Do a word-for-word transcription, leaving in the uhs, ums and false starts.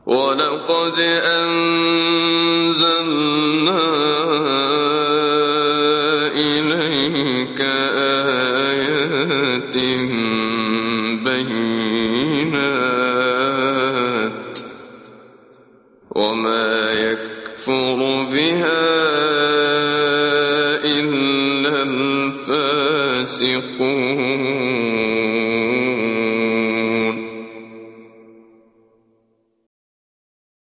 ولقد أنزلنا إليك آيات بينات وما يكفر بها إلا الفاسقون.